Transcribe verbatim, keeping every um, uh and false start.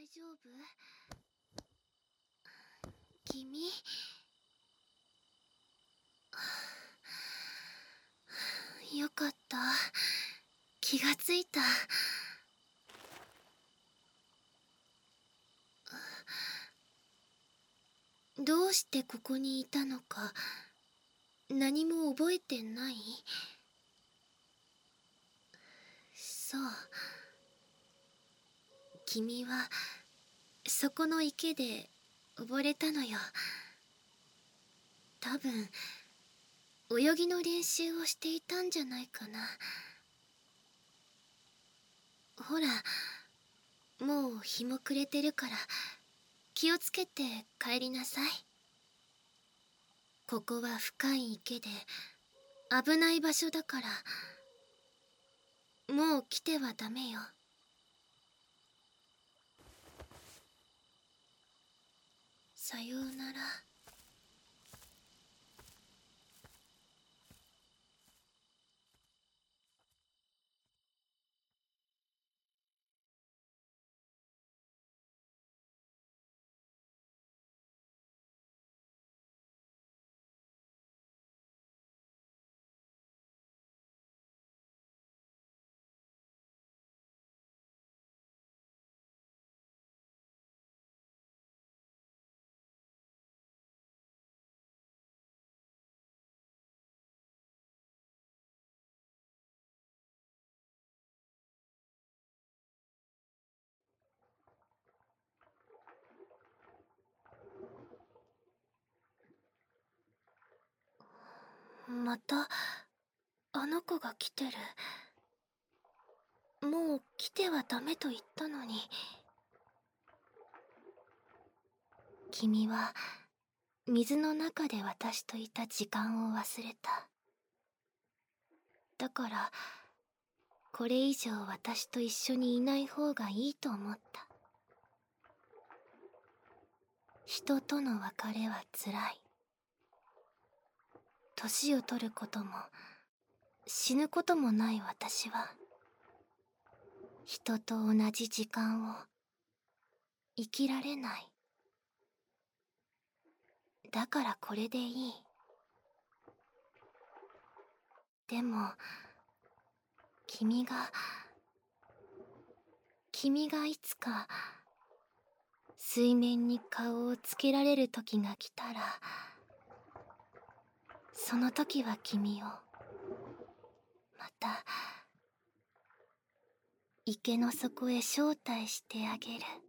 丈夫？君。よかった。気がついた。どうしてここにいたのか何も覚えてない？そう。君はそこの池で溺れたのよ。多分泳ぎの練習をしていたんじゃないかな。ほら、もう日も暮れてるから気をつけて帰りなさい。ここは深い池で危ない場所だから、もう来てはダメよ。さようなら。またあの子が来てる。もう来てはダメと言ったのに。君は水の中で私といた時間を忘れた。だからこれ以上私と一緒にいない方がいいと思った。人との別れはつらい。年を取ることも死ぬこともない私は人と同じ時間を生きられない。だからこれでいい。でも君が君がいつか水面に顔をつけられる時が来たら、その時は君をまた池の底へ招待してあげる。